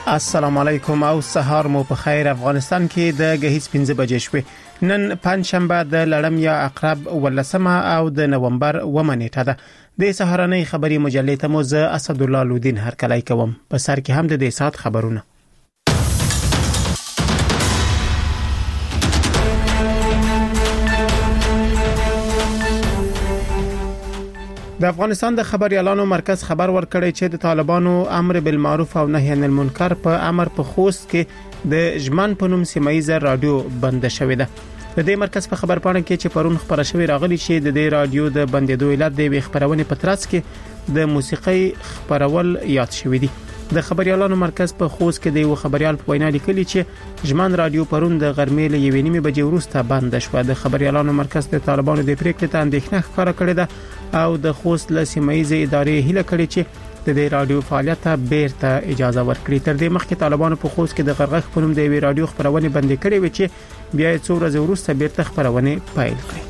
السلام علیکم او سهار مو په خیر. افغانستان کې د غهیز 15 بجې شوې. نن پنځشنبه د لړم یا عقرب ولسمه او د نومبر ومه نیټه ده. د سهارنۍ خبري مجلې ته مو زه اسد الله لودین هرکلی کوم. په سر کې هم د دې سات خبرونه. د افغانستان د خبريالانو مرکز خبر ورکړی چې د طالبانو امر بالمعروف او نهي عن المنکر په امر په خوست کې د ژمن په نوم سیمایي رادیو بند شوې ده. د دې مرکز په خبرپاڼه کې چې پرون خبره شوې راغلی چې د دې رادیو د بندیدو علت د خبرونې په ترڅ کې د موسیقي خبرول یاد شوې دي. د خبريالانو مرکز په خوست کې د یو خبريال په وینا لیکلي چې ژمن رادیو پرون د غرمې له 1:30 بجې وروسته بند شو. د خبريالانو مرکز د طالبانو د پریکړې ته اندېښنه ښکاره کړې ده او د خوست له سیمایي ادارې هیله کړې چې د دې رادیو فعالیت ته بیرته اجازه ورکړي. تر دې مخکې طالبانو په خوست کې د غرغښ په نوم د وی رادیو خبرونه بند کړې و چې بیا څو ورځې وروسته بیرته خبرونه پیل کړې.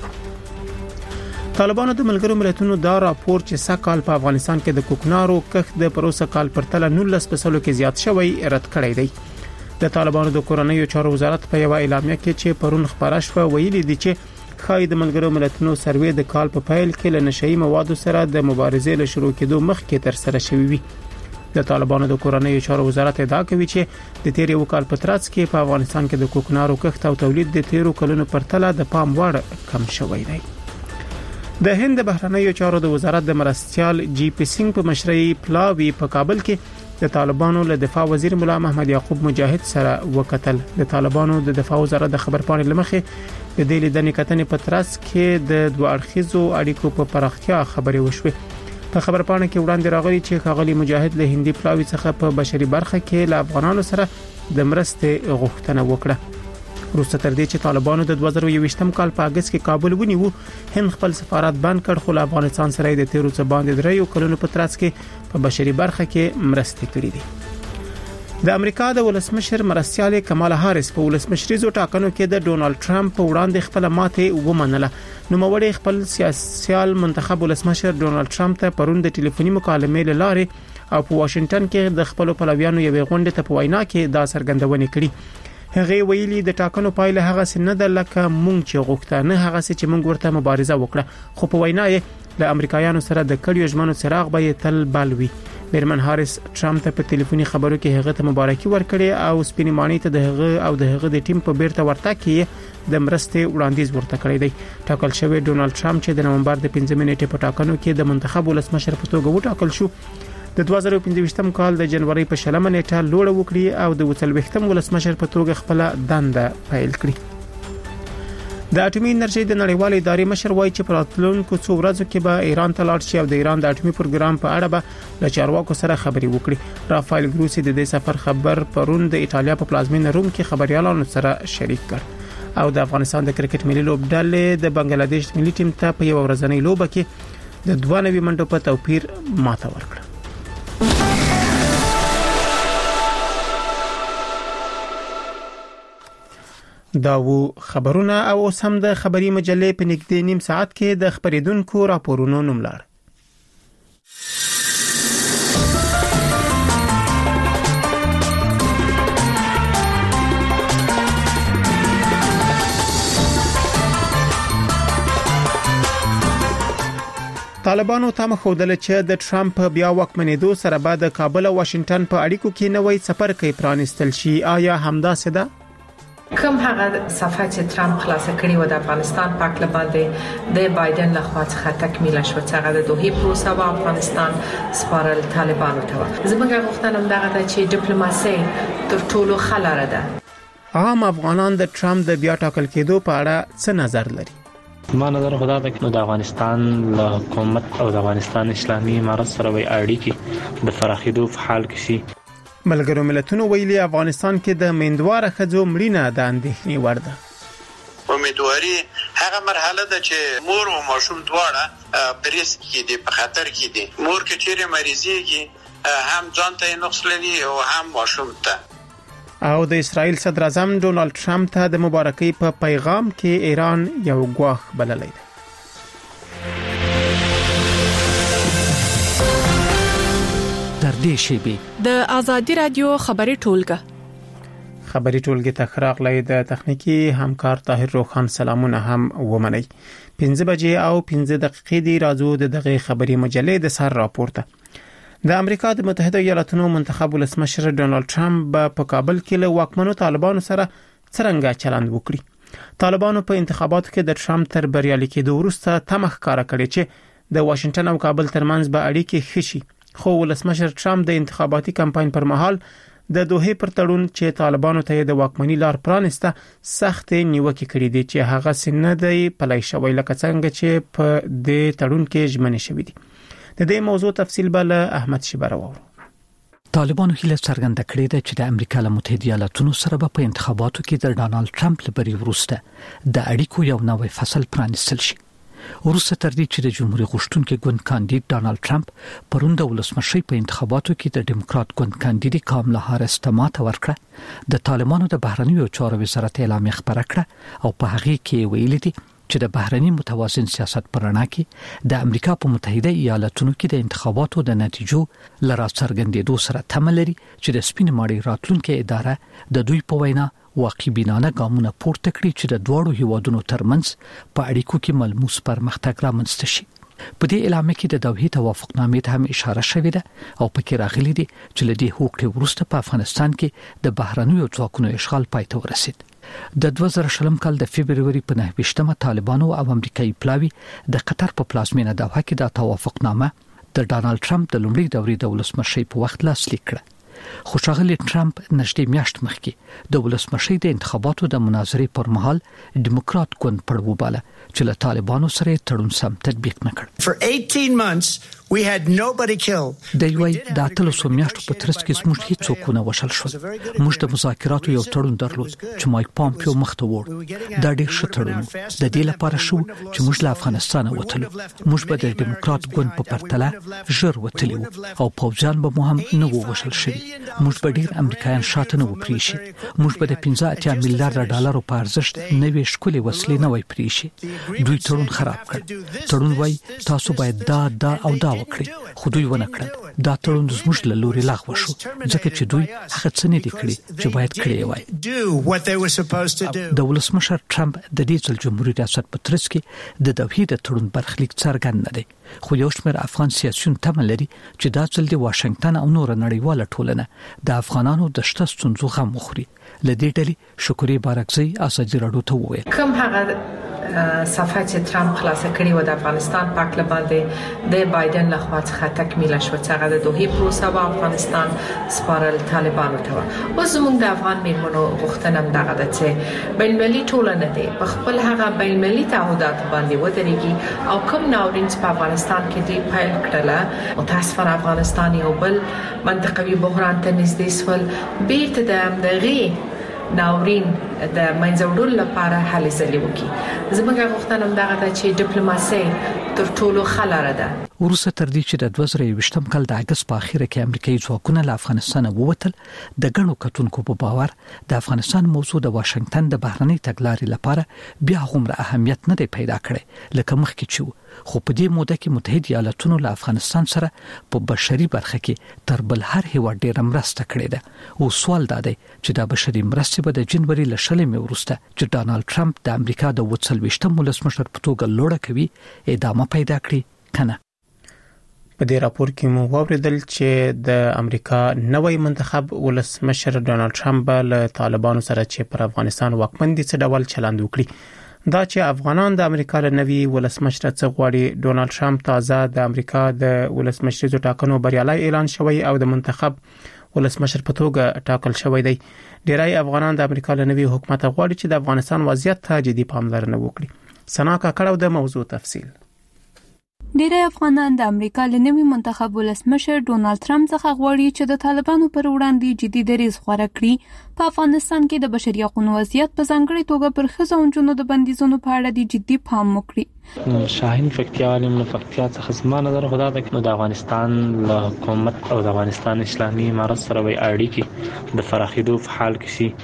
طالبانو د ملګرو ملتونو دا راپور چې سکهال په افغانستان کې د کوکنارو کښت د پروسه کال پرتله 19% کې زیات شوی رد کړی دی. د طالبانو د کورنیو چارو وزارت په یو اعلامیه کې چې پرون خبره شوه ویلي دي چې خای د ملګرو ملتونو سروې د کال په پیل کې له نشئی موادو سره د مبارزې له شروع کېدو مخکې تر سره شوی وي. د طالبانو د کورنیو چارو وزارت ادعا کوي چې د تیر یو کال په ترڅ کې په افغانستان کې د کوکنارو کښت او تولید د تیرو کلونو پرتله د پام وړ کم شوی دی. د هند بهرنیو چارو د وزارت د مرستيال جی پی سنگ په مشرۍ پلاوی په کابل کې د طالبانو له دفاع وزیر مولا محمد یعقوب مجاهد سره وکتل. د طالبانو د دفاع وزارت د خبرپاڼې لمخې د دې لیدنې کتنې په ترڅ کې د دوه اړخیزو اړیکو په پراختیا خبرې وشوې. په خبرپاڼه کې وړاندې راغلي چې ښاغلي مجاهد له هندي پلاوی څخه په بشري برخه کې له افغانانو سره د مرستې غوښتنه وکړه. وروسته تر دې چې طالبانو د 2021م کال په اگست کې کابل ونیو، هند خپل سفارت بند کړ خو له افغانستان سره د تیرو څه باندې دریو کلونو په ترڅ کې په بشري برخه کې مرستې کړې دي. د امریکا د ولسمشر مرستيال کمالا هاریس په ولسمشریزو ټاکنو کې د ډونالد ټرمپ په وړاندې خپل ماته ومنله. نو موړي خپل سیاسيال منتخب ولسمشر ډونالد ټرمپ ته پرون د ټلیفوني مکالمې لاره او په واشنگټن کې د خپل پلویانو یوې غونډې ته په وینا کې دا څرګندونه کړې. هغه ویلي د ټاکنو پایله هغه سن نه لکه مونږ چې غوښتنه هغه چې مونږ ورته مبارزه وکړه، خو په وینا یې د امریکایانو سره د کډیو ژمنو څراغ به تل بلوي. بیرمن هاریس ټرمپ ته په ټلیفوني خبرو کې هغه ته مبارکي ورکړي او سپینمانی ته د هغه او د هغه د ټیم په بیرته ورتګ کې د مرستې وړاندیز ورته کړی دی. ټاکل شوی ډونالد ټرمپ چې د نومبر د 15 نیټې په ټاکنو کې د منتخب ولسمشر په توګه وټاکل شو، د 2015م کال د جنوري په 16 نیټه لوړ وکړي او د 40م ولسمشر په توګه خپل دنده پیل کړي. د اټومي انرژي د نړیوالې ادارې مشر وایي چې په راتلونکو څو ورځو کې به ایران ته لاړ شي او د ایران د اټومي پروګرام په اړه به له چارواکو سره خبري وکړي. رافایل ګروسی د دې سفر خبر پرون د ایتالیا په پلازمینه روم کې خبريالانو سره شریک کړ او د افغانستان د کرکټ ملي لوبډلې د بنگلاديش ملي ټیم ته په یو ورځنۍ لوبه کې د 92 منټو په توپیر ماته ورکړه. دا و خبرونه او سم د خبري مجلې په نږدې نیم ساعت کې د خبرېدونکو راپورونو نوملړ. طالبانو تمه خوده چې د ټرمپ بیا واکمنېدو سره بعد د کابل او واشنگټن په اړیکو کې نوې سفر کوي پرانستل شي. آیا همداسې ده؟ کوم هغه صفحه چې ټرمپ خلاص کړی و د افغانستان پاک لباندې د بایدن لخوا څخه تکمیل شو څنګه د دوه پروسه و افغانستان سپارل طالبانو ته. زموږ غوښتنه دغه ده چې ډیپلوماسي تر ټولو خلاره ده. عام افغانان د ټرمپ د بیا ټاکل کېدو په اړه څه نظر لري؟ ما نظر خدا ته د افغانستان له حکومت او د افغانستان اسلامي امارت سره وي اړیکې د فراخیدو په حال کې شي. ملګرو ملتونو ویلي افغانستان کې د میندواره ښځو مړینه د اندېښنې وړ ده. امیدواري هغه مرحله ده چې مور او ماشوم دواړه په ریسک کې دي، په خطر کې دي. مور کې چیرې مریضيږي هم ځان ته نقص لري او هم ماشوم ته. او د اسرائیل صدر اعظم ډونالد ټرمپ ته د مبارکۍ په پیغام کې ایران یو ګواښ بللی دی. در دې شیبې د ازادي رادیو خبري ټولګه خبري ټولګه تخراق لای د تخنیکی همکار طاهر روخان سلامونه هم ومني 15 بجې او 15 دقیقې دی راځو د دغه خبري مجلې د سر راپورته د امریکا د متحده ایالاتونو منتخب ولسمشر ډونالد ټرمپ په کابل کې له واکمنو طالبانو سره څرنګه چلند وکړي طالبانو په انتخاباتو کې د ټرمپ تر بریالي کېدو وروسته تمخ کار کړی چې د واشنگټن او کابل ترمنځ به اړیکې خشي خو ولسمشر ټرمپ د انتخاباتي کمپاین پر مهال د دوه پر تړون چې طالبانو ته د واکمنۍ لار پرانسته سخت نیوکه کړې دي چې هغه سن دی پلای شوی لکه څنګه چې په دې تړون کې ژمنه شوې دي د دې موضوع تفصیل بل احمد شبرو طالبانو هیله څرګنده کړې ده چې د امریکا له متحده ایالاتونو سره په انتخاباتو کې د ډانلډ ټرمپ لپاره وروسته د اړیکو یو نوې فصل پرانیستل شي وروسته تر دې چې د جمهوریت غوښتونکو ګوند کاندید ډانلډ ټرمپ پرون د ولسمشي په انتخاباتو کې د ډیموکرات ګوند کاندید کاملا هاریس ته ماته ورکړه د طالبانو د بهرنیو چارو وزارت اعلامیه خبره کړه او په هغه کې ویل دي چې د بهرنی متوازن سیاست پر رڼا کې د امریکا په متحده ایالاتونو کې د انتخاباتو د نتیجو لرا څرګندېدو سره تمه لري چې د سپین ماړی راتلونکو اداره د دوی په وینا واقعبینانه ګامونه پورته کړي چې د دوړو هیوادونو ترمنځ په اړیکو کې ملموس پرمختګ رامنځته شي په دې اعلامیه کې د دوحې توافقنامې ته هم اشاره شوې ده او پکې راغلي دي چې لدی هوکړې وروسته په افغانستان کې د بهرنیو ځواکونو اشغال پای ته ورسید د 2000 کال د فبرवरी په 9 طالبانو او امریکایي پلاوی د قطر په پلازمینه دوحه کې د توافقنامه د ډانلډ ټرمپ د لومړي دورې د ولسمشي په وخت لاسلیک کړه خو ښاغلی ټرمپ نږدې میاشت مخکې د ولسمشي د انتخاباتو د مناظرې پر مهال ډیموکرات ګوند پړ وباله چې له طالبانو سره تړون سم تطبیق نکړ. For 18 months we had nobody killed. د یوې د اتلسو میاشتو په ترڅ کې زموږ هیڅوک نه وشل شول. موږ د مذاکراتو یو تړون درلود چې مایک پامپیو مخته وړ. دا ډېر ښه تړون د دې لپاره شو چې موږ له افغانستان وتلو. موږ به د ډیموکرات ګوند په پرتله ژر وتلو او پوځیان به مو هم نه ووشل شي. موږ به ډېر امریکایان شاته نه وپریشي. موږ به د 15 میلیارډ ډالرو په ارزښت نوې شکلې وسلې نه وای پریشي. دوی تړون خراب کړ. تړون وای تاسو باید دا او دا وکړي خو دوی ونه کړل. دا تړون زموږ له لوري لغوه شو ځکه چې دوی هغه څه نه دي کړی چې باید کړی وای. د ولسمشر ټرمپ د دې ځل جمهوریت ریاست په ترڅ کې د دوحې د تړون برخلیک څرګند نه دی خو یو شمېر افغان سیاسيون تمه لري چې دا ځل د واشنگټن او نور نړیواله ټولنه د افغانانو د شته ستونزو غم وخوري. لدې ډلې شکرې بارکزی ازادي راډیو ته وویل کوم هغه صفحه چې ترامپ خلاص کړی و د افغانستان پاک لباندې د بایدن لخوا څخه تکمیل شو چې هغه د دوحې پروسه و افغانستان سپارل طالبانو ته و زموږ د افغان میرمنو غوښتنه هم دغه ده چې بین‌المللي ټولنه دي په خپل هغه بین‌المللي تعهدات باندې ودرېږي او کوم ناورین په افغانستان کې دی پیل کړل متاسفانه افغانستان یو بل منطقوي بحران ته نږدې سول بیرته د دغه ناورین د منځوړلو لپاره هلې ځلې وکړي. زموږ غوښتنه دغه ده چې ډیپلوماسي تر ټولو خلاره ده. وروسته تر دې چې د 2020 کال د اگست په اخر کې امریکایي ځواکونه له افغانستان ووتل د ګڼو کتونکو په باور د افغانستان موضوع د واشنگټن د بهرنۍ تګلارې لپاره بیا هم اهمیت نه دی پیدا کړی لکه مخکې چې خو په دې موده کې متحده ایالاتونو له افغانستان سره په بشري برخه کې تر بل هر هیواد ډېر مرسته کړې ده او سوال دا دی چې دا بشري مرستې به د جنوري له شلمې وروسته چې ډانلډ ټرمپ د امریکا د 40 ولسمشر په توګه لوړه کوي ادامه پیدا کړي کنه. په دې راپور کې مو واوریدل چې د امریکا نوې منتخب ولسمشر ډانلډ ټرمپ له طالبانو سره چې پر افغانستان واکمن دي څه ډول چلند وکړي. دا چې افغانان د امریکا له نوې ولسمشر څخه غواړي. ډونالد ټرمپ تازه د امریکا د ولسمشریزو ټاکنو بریالي اعلان شوی او د منتخب ولسمشر په توګه ټاکل شوی دی. ډیری افغانان د امریکا له نوې حکومت غواړي چې د افغانستان وضعیت ته جدي پاملرنه وکړي. سنا کاکړو د موضوع تفصیل. ډیری افغانان د امریکا له نوي منتخب ولسمشر ډونالد ټرمپ څخه غواړي چې د طالبانو پر وړاندې جدي دریځ غوره کړي. په افغانستان کې د بشري حقوقو وضعیت په ځانګړي توګه پر ښځو او نجونو د بندیزونو په اړه د جدي پام وکړي. شاهین فکتیا عالم نو فکتیا څخه زما نظر خدا د افغانستان له حکومت او د افغانستان اسلامي امارت سره وی اړیکې د فراخیدو په حال کې شي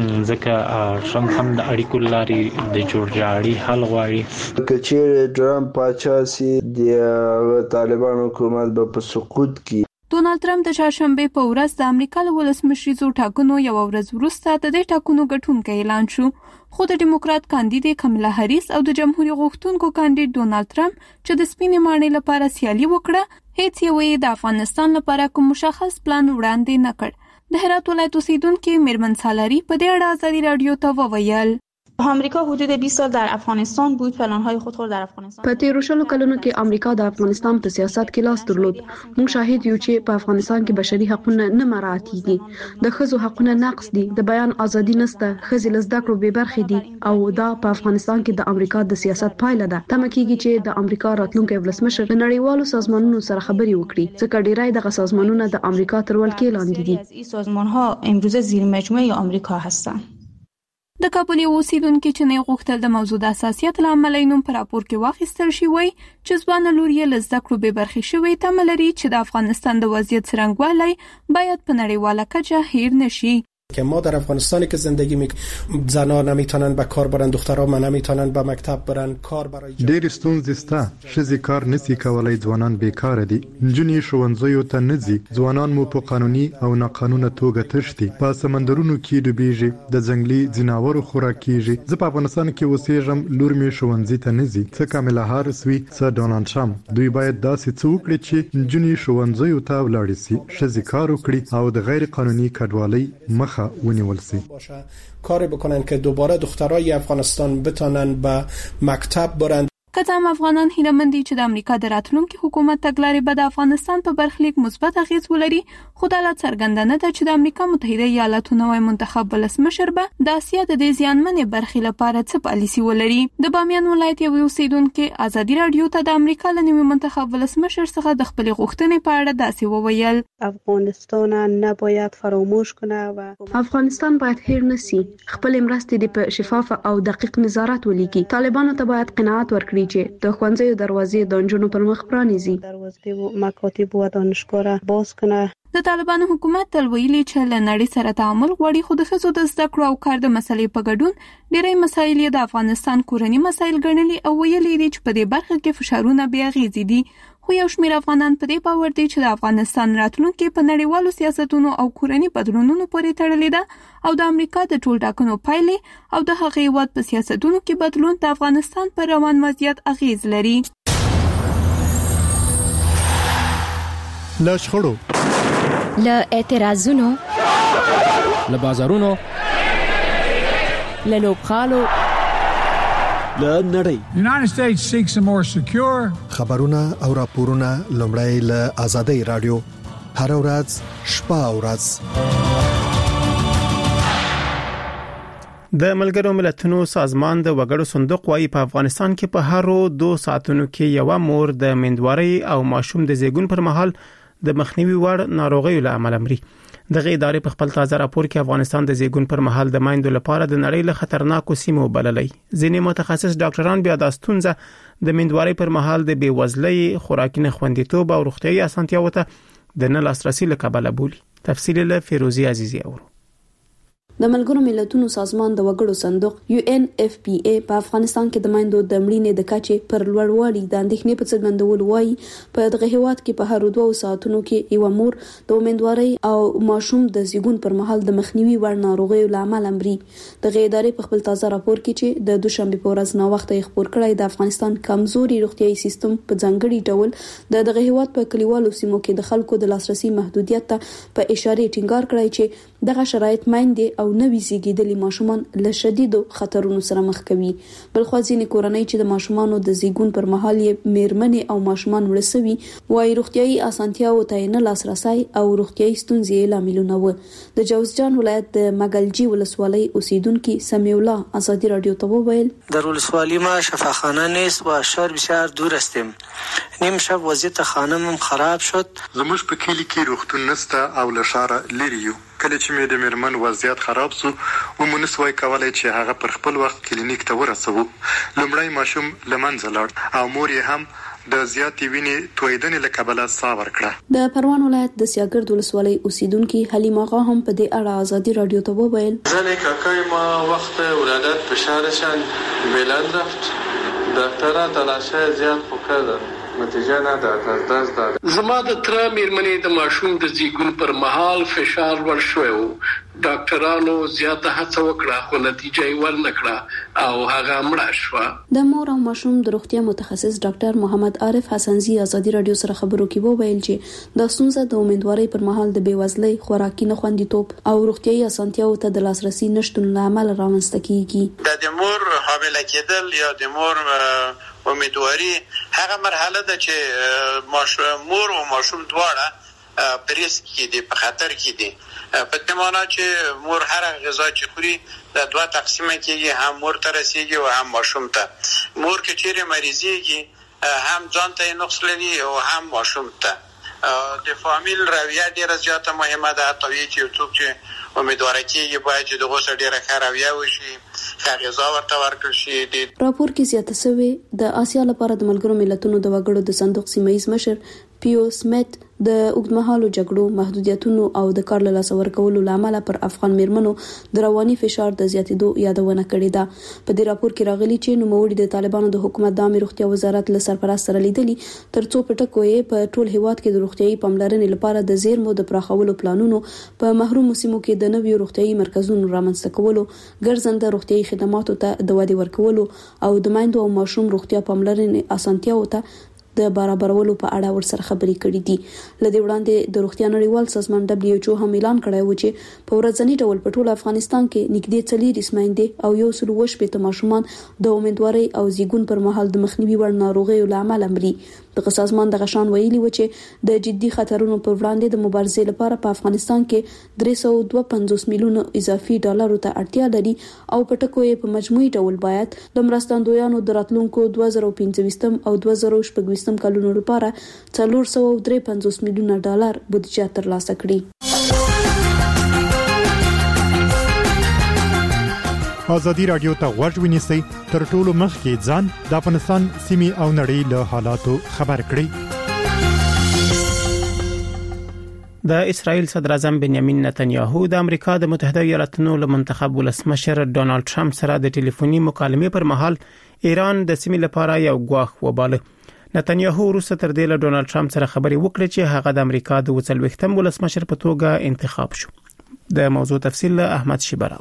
ځکه ټرمپ هم د اړیکو لارې د جوړجاړي حل غواړي. کچېر ټرمپ پاچا سي د طالبان حکومت په سقوط کې ډونالد ټرمپ د چهارشنبه په ورځ د امریکا له ولسمشریزو ټاکنو یو ورځ وروسته د دې ټاکنو ګټونکی اعلان شو، خو د ډیموکرات کاندید کملا هریس او د جمهوریت غوښتونکو کاندید ډونالد ټرمپ چې د سپینې ماڼۍ لپاره سیالي وکړه، هیڅ یو د افغانستان لپاره کوم مشخص پلان وړاندې نه کړ. د هرات ولایت اوسیدونکو میرمن سالاری په دې اړه آزادي رادیو ته وویل: آمریکا حدود 20 سال در افغانستان بود. پلان‌های خود را در افغانستان په تیرو شلو کلونو کې امریکا د افغانستان په سیاست کې لاس درلود. موږ شاهد یو چې په افغانستان کې بشري حقوق نه مراعاتېږي، د ښځو حقوق نقض دي، د بیان ازادي نشته، ښځې له زده کړو بې برخې دي او دا په افغانستان کې د امریکا د سیاست پایله ده. تمه کېږي چې د امریکا راتلونکي ولسمشر د نړیوالو سازمانونو سره خبرې وکړي، ځکه ډیری دغه سازمانونه د امریکا تر ولکې لاندې دي. این سازمان‌ها امروزه زیر مجموعه آمریکا هستند. د کابل اوسیدونکو چې نه غوښتل د موضوع د حساسیت لامل نوم پر راپور کې واخیستل شي، وای چې ځوان لور یې له زده کړو به برخې شوی، تمه لري چې د افغانستان د وضعیت څرنګوالی باید په نړیواله کچه هیر نشي. که ما در افغانستانی که زندگی میکنیم زنان نمیتونن به کار برن، دخترها نمیتونن به مکتب برن، کار برای ډېر ستونزې شته. ښځې کار نشي کولای، ځوانان بیکاره دي، نجونې ښوونځیو ته نه ځي، ځوانان مو په قانوني او ناقانونه توګه تښتي، په سمندرونو کې ډوبېږي، د ځنګلي ځناورو خوراک کېږي. زه په افغانستان کې اوسېږم، لور مې ښوونځي ته نه ځي، څه کاملا هاریس وي څه ډونالډ ټرمپ. دوی باید داسې څه وکړي چې نجونې ښوونځیو ته ولاړې شي، ښځې کار وکړي او د غیر قانوني کډوالۍ مخه ونیول شي. کاری بکنن که دوباره دخترای افغانستان بتونن به مکتب برن. که هم افغانان هیله‌مند دي چې د امریکا د راتلونکي حکومت تګلارې به د افغانستان په برخلیک مثبت اغیز ولري، خو دا څرګنده نه ده چې د امریکا متحده ایالاتو نوی منتخب ولسمشر به د اسیا د دې زیانمنې برخې لپاره څه پالیسي ولري. د بامیان ولایت یو اوسیدونکو آزادي رادیو ته د امریکا له نوي منتخب ولسمشر څخه د خپل غوښتنې په اړه داسې وویل: افغانستان نباید فراموش کنه و افغانستان باید هیر نشي، خپل مرستې په شفاف او دقیق نظارت ولیکي. طالبانو ته باید قناعت ورکړي چې د ښوونځیو دروازې د نجونو پر مخ پرانیزي، دروازې او مکاتب او دانشګاه را باز کنه. د طالبانو حکومت تل ویلي چې له نړۍ سره تعامل غواړي، خو د ښځو د زده کړو او کار د مسلې په ګډون ډېری مسایل د افغانستان کورني مسایل ګڼلي او ویلي دي چې په دې برخه کې فشارونه بې اغېزې دي. خو یو شمېر افغانان په دې باور دي چې د افغانستان راتلونکي په نړیوالو سیاستونو او کورني بدلونونو پورې تړلې ده او د امریکا د ټول ټاکنو پایلې او د هغې هیواد په سیاستونو کې بدلون د افغانستان پر روان وضعیت اغېز لري. له شخړو، له اعتراضونو، له بازارونو، له لوبغالو، له نړۍ. United States seeks a more secure. خبرونه او راپورونه لومړی له آزادۍ رادیو هر ورځ شپه او ورځ. د ملګرو ملتونو سازمان د وګړو صندوق وايي په افغانستان کې په هرو 2 ساعتونو کې یو مور د مندوارۍ او ماشوم د زیږون پر مهال د مخنیوي وړ ناروغیو له امله مري. دغه ادارې په خپل تازه راپور کې افغانستان د زیږون پر مهال د مایندو لپاره د نړۍ له خطرناکو سیمو بللې. ځینې متخصص ډاکټران بیا د ستونزه د مندوارۍ پر مهال د بیوزلۍ، خوراکي نخوندیتوب او روغتیايي اسانتیاوو ته د نه لاسرسي له کبله بولي. تفصیل له فیروزي عزیزی اورو. د ملګرو ملتونو سازمان د وګړو صندوق UNFPA په افغانستان کې د مایندو د مړینې د کچې پر لوړوالي د اندېښنې په څرګندولو وايي په دغه هیواد کې په هر 2 ساعتونو کې یو مور د مندوارۍ او ماشوم د زیږون پر مهال د مخنیوي وړ ناروغیو له امله مري. دغه ادارې په خپل تازه راپور کې چې د دوشنبه په ورځ نو وخت خبر کړی د افغانستان کمزوري روغتيایي سیستم په ځانګړي ډول دغه هیواد په کلیوالو سیمو کې د خلکو د لاسرسي محدودیت ته په اشاره ټینګار کړی چې دغه شرایط مایندې او نوي زیږیدلي ماشومان له شدیدو خطرونو سره مخ کوي. بلخو ځینې کورنۍ چې د ماشومانو د زیږون پر مهال یې میرمنې او ماشومان ورسوي وايي روغتيایي اسانتیاوو ته نه لاسرسي او روغتيایي ستونزې لاملونه و. د جوزجان ولایت د مګلجی ولسوالۍ اوسیدونکو سمیع الله آزادی رادیو ته وویل: در ولسوالی ما شفاخانه نیست و شهر بسیار دور هستیم. نیم شب وضعیت خانمم خراب شد. زموږ په کلی کې روغتون نشته او له ښاره لرې یو. کله چې مې د میرمن وضعیت خراب شو و مونږ نسوای کولای چې هغه پر خپل وخت کلینیک ته ورسوو. لومړی ماشوم لمنځه لاړ او مور یې هم د زیاتې وینې تویدنې له کبله ساه ورکړه. د پروان ولایت د سیاګرد ولسوالۍ اوسیدونکو حلیم آقا هم په دې اړه آزادی رادیو ته وویل: زن کاکای ما وقت ولادت به شهرشان بلند رفت. دکترها تلاشه زیاد خوب کردن نتیجه نه ده درس ده. زما د تر میرمنې د ماشوم د زیږون پر مهال فشار ور شوی و. ډاکټرانو زیاته هڅه وکړه خو نتیجه یې ورنکړه او هغه مړه شوه. د مور او ماشوم د روغتیا متخصص ډاکټر محمد عارف حسنزي ازادي رادیو سره خبرو کې وویل چې د ستونزه د امیدوارۍ پر مهال د بیوزلۍ، خوراکي نخوندیتوب او روغتیايي اسانتیاو ته د لاسرسي نشټون لامل رامنځته کیږي. د مور حامله کېدل یا د مور امیدواري هغه مرحله ده چې مور او ماشوم دواړه پریس کې دي، په خطر کې دي. په دې معنی چې مور هر غذا چې خوري د دوه تقسیمه کېږي، هم مور ته رسیږي او هم ماشوم ته. مور کې چیرې مریضيږي هم ځان ته نقص لري او هم ماشوم ته. د فامیل رویه ډیره زیاته مهمه ده. طبیعي چې څوک چې امیدوار کېږي باید چې د غوسه ډیره ښه رویه وشي، ښه غذا ورته ورکړل شي. راپور کې زیاته شوی د آسیا لپاره د ملګرو ملتونو د وګړو د صندوق سیمایي مشر پیو سمیت د اوږدمهالو جګړو، محدودیتونو او د کار له لاسه ورکولو لامل پر افغان میرمنو د رواني فشار د زیاتېدو یادونه کړې ده. په دې راپور کې راغلي چې نوموړي د طالبانو د حکومت د عامه روغتیا وزارت له سرپرست سره لیدلي ترڅو په ټکو یې په ټول هیواد کې د روغتيایي پاملرنې لپاره د زیرمو د پراخولو پلانونو، په محروم سیمو کې د نویو روغتيایي مرکزونو رامنځته کولو، ګرځنده روغتيایي خدماتو ته د وادي ورکولو او د مایندو او ماشوم روغتیا پاملرنې اسانتیاو ته د برابرولو په اړه ورسره خبرې کړې دي. لدې وړاندې د روغتیا نړیوال سازمان WHO هم اعلان کړی و چې په ورځنی ډول په ټول افغانستان کې نږدې 40 میندې او 120 ماشومان د امیدوارۍ او زیږون پر مهال د مخنیوي وړ ناروغیو لامل مري. د سازمان د غشان ویلي و چې د جدي خطرونو پر وړاندې د مبارزې لپاره په افغانستان کې 352 میلیون اضافي ډالرو ته اړتیا لري او په ټکو یې په مجموعي ډول باید د مرستندویانو د راتلونکو 2015 او 2016 کلونو لپاره 453 میلیونه ډالر بودیجه ترلاسه کړي. ازادي رادیو ته غوږ ونیسئ، تر ټولو مخکې ځان د افغانستان سیمې او نړۍ له حالاتو خبر کړئ. د اسرائیل صدر اعظم بنیامین نتنیاهو د امریکا د متحده ایالاتونو له منتخب ولسمشر ډونالد ټرمپ سره د ټلیفوني مکالمې پر مهال ایران د سیمې لپاره یو ګواښ وباله. نتنیاهو وروسته تر دې له ډونالد ټرمپ سره خبرې وکړې چې هغه د امریکا د 40م ولسمشر په توګه انتخاب شو. د موضوع تفصیل له احمد شیبراو.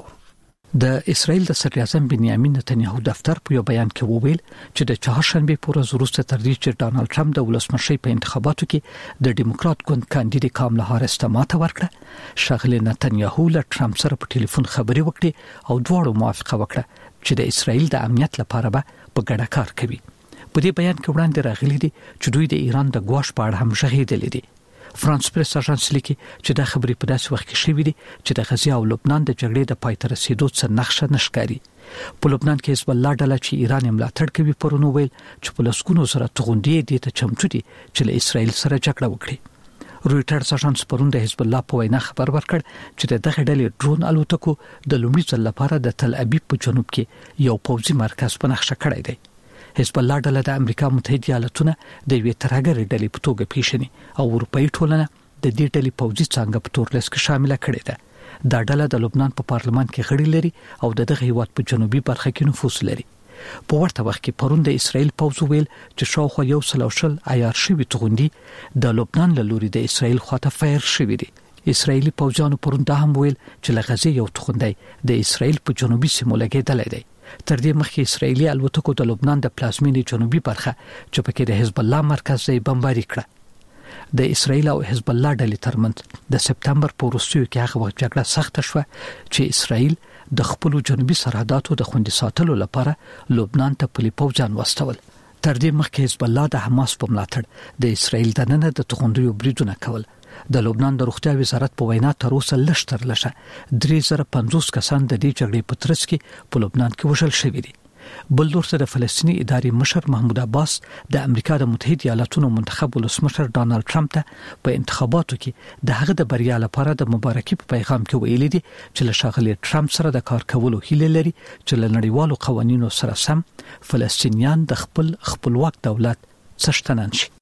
د اسرائیل د صدر اعظم بنیامین نتنیاهو دفتر په یو بیان کې وویل چې د چهارشنبه په ورځ وروسته تر دې چې ډونالد ټرمپ د ولسمشر په انتخاباتو کې د ډیموکرات ګوند کاندید کاملا هاریس ته ماته ورکړه، شغله نتنیاهو له ټرمپ سره په ټلیفون خبرې وکړې او دواړو موافقه وکړه چې د اسرائیل د امنیت لپاره به په ګډه کار کوي. په دې بیان کې وړاندې راغلي دي چې دوی د ایران د ګواښ په اړه هم ژغېدلې دي. فرانس پریس اژانس لیکي چې د خبرې په داسې وخت کې شوې دي چې د غزه او لبنان د جګړې د پای ته رسیدو څخه نقشه نشکاري. په لبنان کې حزب الله ډله چې ایران ملاتړ کوي پرونو ویل چې په لسګونو سره توغندي دي ته چمچو دي چې له اسرائیل سره جګړه وکړي. رويټرز اژانس پرون د حزب الله په وینا خبر ورکړ چې دغه ډلې ډرون الوتکو د لومړي ځل لپاره د تل ابیب په جنوب کې یو پوځي مرکز په نقشه کړی دی. حزب الله ډله د امریکا متحده ایالاتونو د یوې ترهګرې ډلې په توګه پیژني او اروپאי ټولنه د دې ډلې پوځي څنګه په تور لیست کې شامل کړي ده. دا ډله د لبنان په پارلمان کې غړي لري او دغه هیواد په جنوبي برخه کې نفوذ لري. په ورته وخت کې پرون د اسرائیل پوځ ویل چې شاوخوا 100 عیار شوی توغندي د لبنان له لوري د اسرائیل خواته فایر شوی دي. اسرائیلي پوځیانو پرون دا هم ویل چې له غزې یو توغندي د اسرائیل په جنوبي سیمو لګیدل دی. تر دې مخکې اسرائیلي الوتکو د لبنان د پلازمینې جنوبي برخه چې پکې د حزب الله مرکز ځای بمباري کړه. د اسرائیل او حزب الله ډلې ترمنځ د سپتمبر په وروستیو کې هغه وخت جګړه سخته شوه چې اسرائیل د خپل جنوبي سرحداتو د خوندي ساتلو لپاره لبنان ته پلی پوځان واستول. تر دې مخکې حزب الله د حماس په ملاتړ د اسرائیل دننه د توغندیو بریدونه کول. د لبنان د روغتیا وزارت په وینا تر اوسه لږ تر لږه 350 کسان د دې جګړې په ترڅ کې په لبنان کې وژل شوي دي. بل لورته د فلسطینی ادارې مشر محمود عباس د امریکا د متحده ایالاتونو منتخب ولسمشر ډونالد ټرمپ ته په انتخاباتو کې د هغه د بریا لپاره د مبارکي په پیغام کې ویلي دي چې له شاغلي ټرمپ سره د کار کولو هیله لري چې له نړیوالو قوانینو سره سم فلسطینیان د خپلواک دولت څښتنان شي.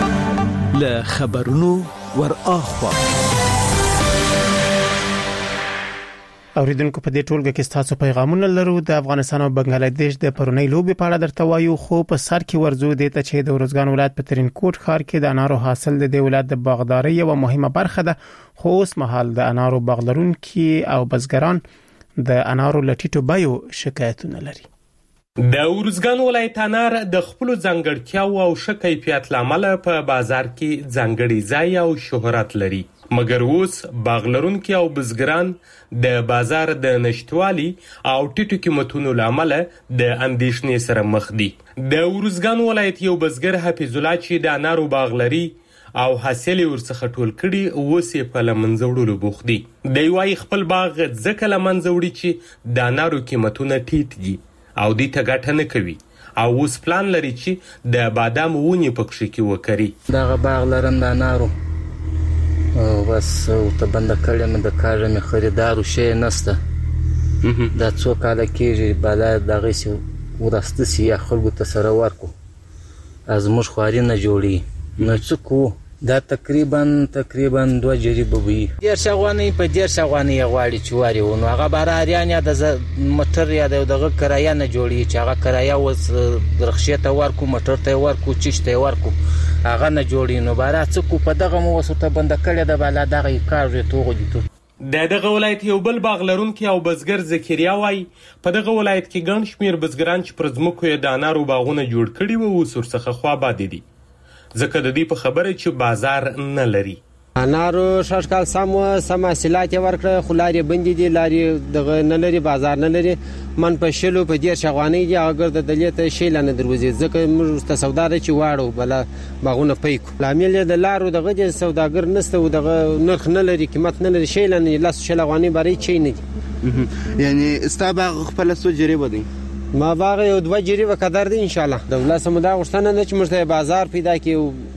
له خبرونو ور اخوا اوریدونکو په دې ټولګه کې تاسو پیغامونه لرو د افغانستان او بنگلاديش د پرونی لوبي په اړه درته وایو خو په سر کې ورزو دي ته چې د ورزګان ولایت په ترینکوټ ښار کې د انارو حاصل د ولایت د باغداري یو مهمه برخه ده خو اوس مهال د انارو باغلرونکو او بزګران د انارو لټیټو بایو شکایتونه لري. د ورزګان ولایت انار د خپل ځانګړتیاو او ښه کیفیت لامل په بازار کې ځانګړي ځای او شهرت لري. مګر اوس باغلرونکو او بزګران د بازار د نشټوالي او ټیټو قیمتونو لامل د اندیشنې سره مخ دي. د ورزګان ولایت یو بزګر حفیظ الله چې د انارو باغلري او حاصل ورڅخه ټول کړي اوسې په لمنځوړلو بوخت دي. د یوای خپل باغ ځکه لمنځوړي چې د انارو قیمتونه ټیټ دي او دې ته ګټه نه کوي او اوس پلان لري چې د بادام ونې پکښې کې وکړي. دغه باغ لرم د انارو بس ته بنده کړم د کار مې خریدارو شي نسته دا څو کاله کېږي بالا دغه سي ورسته سي خلکو ته سره ورکو از موږ خواري نه جوړي نو څه کو دا تقریبا 2 جریبه وي ډیر شغواني په ډیر شغواني غواړي چې واري ونه هغه باراریان یا د موټر یا دغه کرایه نه جوړي چې هغه کرایه وس درخښته ورکو موټر ته ورکو چشته ورکو هغه نه جوړي نو بارا څه کو په دغه مو وسته بند کړی د بالا دغه کار ته وګړي. دغه ولایت یو بل باغلرونکو او بزګر ذکریا وای په دغه ولایت کې ګڼ شمیر بزګران چې پر ځمکو د انارو باغونه جوړ کړي وو ورڅخه خوا باد دي ځکه د دې په خبره چې بازار نه لري. انارو شاشکال سم حاصلات ورکړه خلاري بندي دي لاري دغه نه لري بازار نه لري من په شلو په ډیر شغواني دي اگر د دلیت شیل نه دروځي ځکه موږ ته سودادار چې واړو بل باغونه پېکو لامل د لارو دغه د سوداګر نسته او دغه نرخ نه لري قیمت نه لري شیل نه لاس شلغواني بری چي نه دي یعنی استابغ خپل سو جریبه دي ما باغ یو 2 جریبه قدر دي ان شاء الله د ولاسه مدا غشتنه نه چې مرته بازار پیدا کی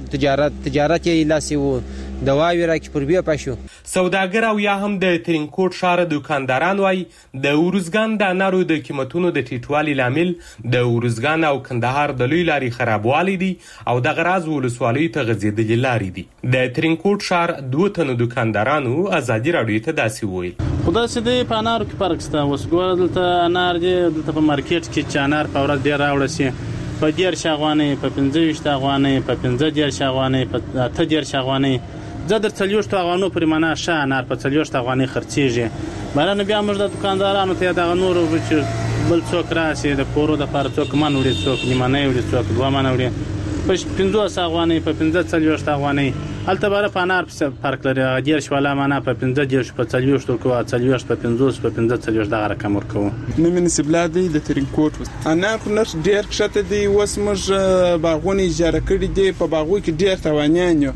تجارت یې لاسي وو دواوی راکې پر بیا پښو سوداګر او یا هم د ترینکوټ ښار دکانداران وای د ورزګان د انارو د قیمتونو د ټیټوالي لامل د ورزګان او کندهار د لوی لاري خرابوالي دي او د غراز ولسوالۍ ته غځېدلې لاري دي. د ترینکوټ ښار 2 تنو دکاندارانو ازادي راډیو ته داسې وویل خدای سي په انارو کې فرق شته اوس ګور دلته انار دي دلته په مارکیټ کې چې انار په ورځ ډیر راوړل شي په ډیر شغواني په 15 شغواني په 15 شغواني په 8 شغواني زدر تلیوشت غوانو پرمانه شه انار په تلیوشت غواني خرڅيږي باران بیا موږ د دکاندارانو ته د نورو چې بل څوک راسي د کورو د پاره څوک من وړي څوک نیمانه وړي څوک دوه من وړي په 15 غواني په 15 تلیوشت غواني البته بار په انار فرق لري غیر شواله معنا په 15 په تلیوشت کو تلیوشت په 15 په 15 تلیوشت دغه رقم ورکو نو منسبلا دی د ترینکوټ انار په نش ډیر کښته دی وس موږ باغونه اجاره کړی دی په باغو کې ډیر توانیان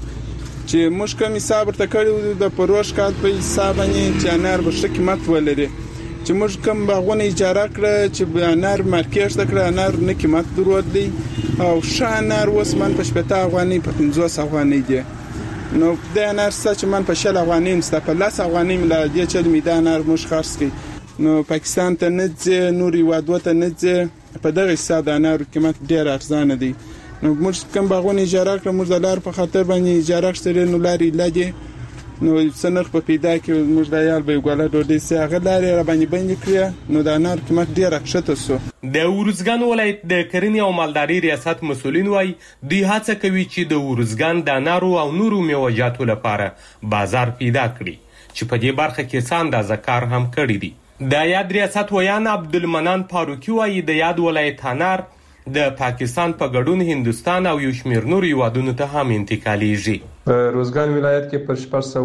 چې موږ کوم حساب ورته کړو د پروش کال په حساب باندې چې انار به ښه قیمت ولري چې موږ کوم باغونه اجاره کړ چې انار مارکیټ ته کړ انار نه قیمت درود دی او ښه انار اوس من په 15 افغانۍ په 50 افغانۍ دی نو د انار سچ من په 10 افغانۍ مست په 10 افغانۍ ملا دی چې میدان انار موږ خرڅ کړي نو پاکستان ته نه ځي نوري وادو ته نه ځي په دغه حساب د انار قیمت ډیر ارزانه دی نو موږ کوم باغونه اجاره کړو موږ د لار په خاطر باندې اجاره کړل نو لاري لګي نو سنخ په پیدا کې موږ د یال به ګوله ډوډۍ سي هغه لاري را باندې کړی نو د انار قیمت ډیر ښکته سو. د ورزګان ولایت د کرنې او مالداري ریاست مسولین وای دوی هڅه کوي چې د ورزګان د انارو او نورو میوه‌جاتو لپاره بازار پیدا کړي چې په دې برخه کې ساندازه کار هم کړی دی. د یاد ریاست ویان عبدالمنان فاروقي وای د یاد ولایت انار د پاکستان په ګډون هندستان او یو شمېر نورو هیوادونو ته هم انتقالیږي. په روزګان ولایت کې پر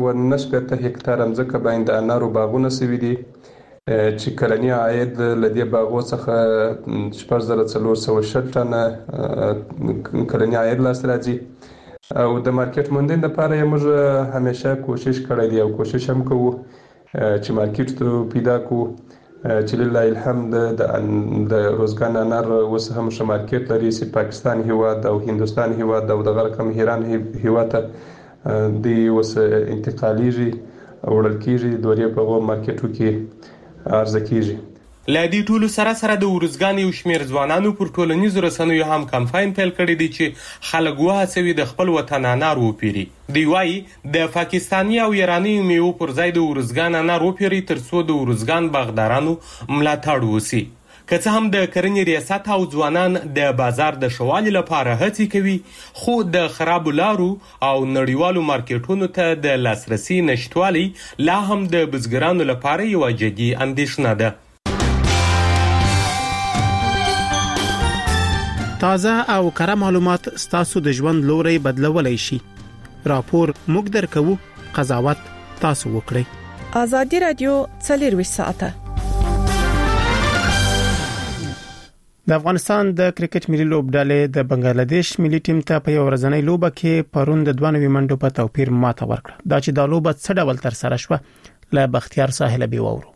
490 هکتار ځمکه باندې انارو باغونه سوي دي چې کلنی عاید لدی باغو څخه 4460 ټنه کلنی عاید لاسته راځي او د مارکیټ موندنې لپاره موږ همیشه کوشش کړی دی او کوشش هم کوو چې مارکیټ ته پیدا کو چې لله الحمد د روزګان انار اوس هم ښه مارکیټ لري چې پاکستان هیواد او هندستان هیواد او دغه رقم ایران هیواد د اوس انتقالیږي او ورکیږي د ورې په مارکیټو کې عرضه کیږي. لدی ټولو سره د ورزګان یو شمیر ځوانانو پر ټولنیزو رسنیو هم کمپاین پیل کړی دی چې خلک وهڅوي د خپل وطن انار وپیري. دی وايي د پاکستاني او ایراني میوو پر ځای د ورزګان انار وپیري ترڅو د ورزګان باغدارانو ملاتړ وسی. که څه هم د کرنې ریاست او ځوانان د بازار د شوالي لپاره هڅې کوي، خو د خراب لارو او نړیوالو مارکیټونو ته د لاسرسي نشټوالي لا هم د بزګرانو لپاره یو جدي اندېښنه ده. تازه او کره معلومات ستاسو د ژوند لوري بدلولای شي. راپور موږ درکوو، قضاوت تاسو وکړئ. ازادي رادیو 24 ساعته. د افغانستان د کرکټ ملي لوبډلې د بنگلاديش ملي ټیم ته په یو ورځنۍ لوبه کې پرون د 92 منډو په توپیر ماته ورکړه. دا چې د لوبه څه ډول تر سره شوه له بختیار ساحل به وورو.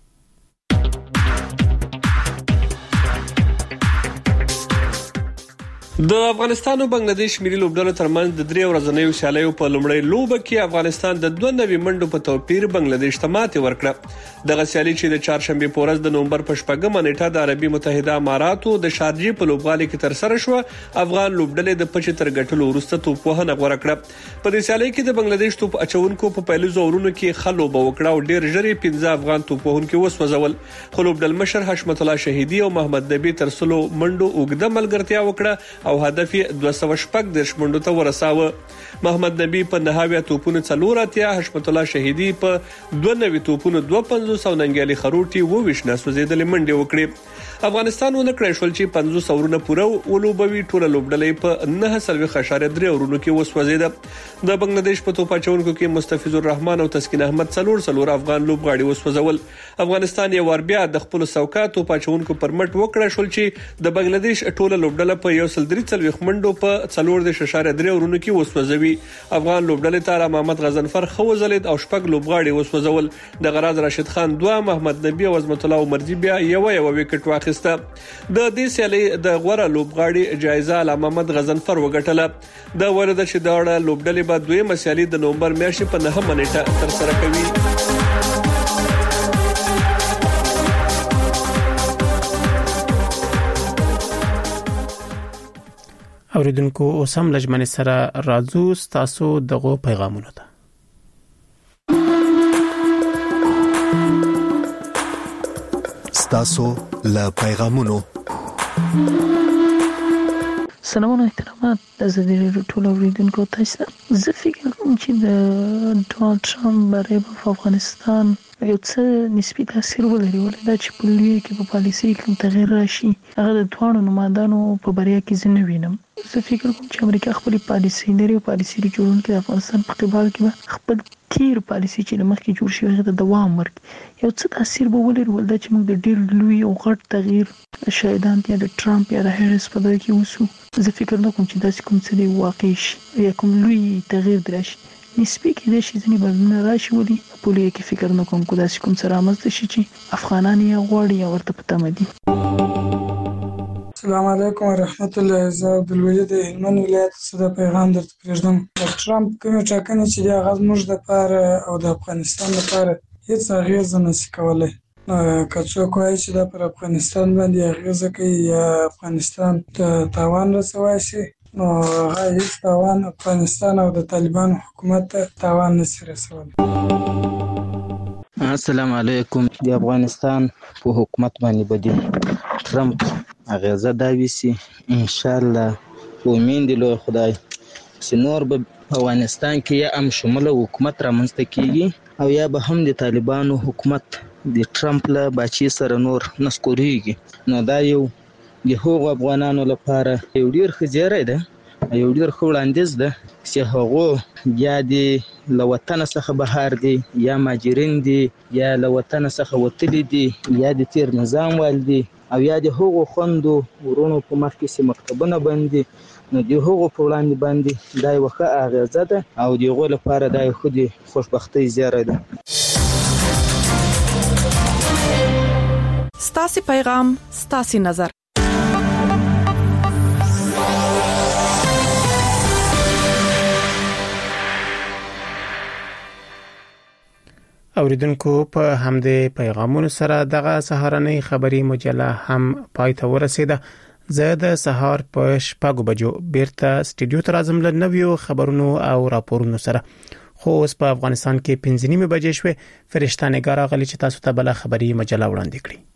د افغانستان او بنگلاديش ملي لوبډلو ترمنځ د 3 ورځنیو سیالیو په لومړۍ لوبه کې افغانستان د 92 منډو په توپیر بنگلاديش ته ماته ورکړه. دغه سیالي چې د چهارشنبه په ورځ د نومبر په 8مه نیټه د عربي متحده اماراتو د شارجې په لوبغالي کې تر سره شو، افغان لوبډلې د پچ تر ګټلو وروسته توپ وهنه غوړه کړه. په دې سیالي کې د بنگلاديش توپ اچونکو په پیلو زورونو کې خلو به وکړه او ډیر ژر 15 افغان توپ وهونکو وسوځول. خو لوبډل مشر حشمت الله شهیدی او محمد نبی تر سلو منډو اوږده ملګرتیا وکړه او هدف 214 منډو ته ورساوه. محمد نبی په نهاوی توپونو 4 حشمت الله شهیدی په 92 توپونو 250 او ننګیالي خروټي 22 نسوځیدل منډي وکړي. افغانستان ونکړی شول چې 500 اورونه پوره ولوبوي. ټوله لوبډلې په 9.3 اورونو کې وسوځیده. د بنگلاديش په توپ اچونکو کې مستفیض الرحمن او تسکین احمد څلور افغان لوبغاړي وسوځول. افغانستان یو ور بیا د خپل سوکا توپ اچونکو پر مټ وکړی شول چې د بنگلاديش ټوله لوبډله په 1.3 منډو په 4.3 اورونو کې وسوځوي. افغان لوبډلې ته محمد غزنفر خوځلید او شپږ لوبغاړي وسوځول. د غراز راشد خان 2، محمد نبی او عظمت الله عمرجی بیا یو وکټ واخیسته. د دې سیالي د غوړه لوبغاړي جایزه علامه محمد غزنفر وګټله. د ورده چې دا لوبډلې بعد دویمه سیالي د نومبر میاشتې په 9مه نیټه تر سره کوي. اوریدونکو اوس هم لجمن سره راځو تاسو دغه پیغامونه ته. تاسو له پیغامونو سلامونه احترامات د زړه ټول اوریدونکو ته. زه فکر کوم چې د ډونالد ټرمپ برای په افغانستان یو څه نسبی تاثیر ولري، ولې دا چې په لوی کې په پالیسي کې تغیر راشي هغه د دوه نمائندانو په بریا کې زه نه وینم. زه فکر کوم چې امریکا خپل پالیسي لري او پالیسي جوړونکي د افغانستان په قبال کې خپل تیر پالیسي چې لمخکې جوړ شوی هغه د دوام ورکړي. یو څه تاثیر به ولري، ولدا چې موږ د ډیر لوی او غټ تغییر شاهدان یا د ټرمپ یا د هریس په دغه کې وسو. زه فکر نه کوم چې داسې کوم څه دی واقع شي یا کوم لوی تغییر درشي. نسبی کې د شي ځنی بدلون راشي ولي په لوی کې فکر نه کوم کو داسې کوم څه رامنځته شي چې افغانان یې غواړي یا ورته پته مدي. السلام علیکم ورحمت الله. زه عبدالوجید د هلمند ولایت څخه پیغام درته پرېږدم. د ټرمپ کومې ټاکنې چې د هغه موږ لپاره او د افغانستان لپاره هیڅ اغیزه نشي کولای. که څوک وایي چې دا پر افغانستان باندې اغیزه کوي یا افغانستان ته تاوان رسوي شي، نو هغه هیڅ تاوان افغانستان او د طالبان حکومت ته تاوان نشي رسولی. السلام علیکم. د افغانستان په حکومت باندې بدی ټرمپ اغیزه دا ویسي ان شاء الله امید له خدای چې نور به افغانستان کې یا هم شموله حکومت رامنځته کیږي او یا به هم د طالبانو حکومت د ټرمپ له باچی سره نور نسکوريږي. نو دا یو د هغو افغانانو لپاره یو ډیر خزیره ده، یو ډیر خو وړاندیز ده چې هغه یا د لوطن څخه بهر دي یا ماجرین دي یا لوطن څخه وتلی دي یا د تیر نظام والدي او یا د هغو خوندو ورونو په مخ کې چې مکتبونه باندې، نو د هغو په وړاندې باندې دا یو ښه اغیزه ده او د هغو لپاره دا یو ښه د خوشبختۍ زیری ده. ستاسې پیغام ستاسې نظر. اوریدونکو په همدې پیغامونو سره دغه سهارنۍ خبری مجله هم پای ته ورسیده. زه د سهار په 6 بجو بیرته سټډیو ته راځم له نویو خبرونو او راپورونو سره. خو اوس په افغانستان کې 5:30 بجې شوه. فرشته نگار غلی چې تاسو ته بل خبری مجله وړاندې کړي.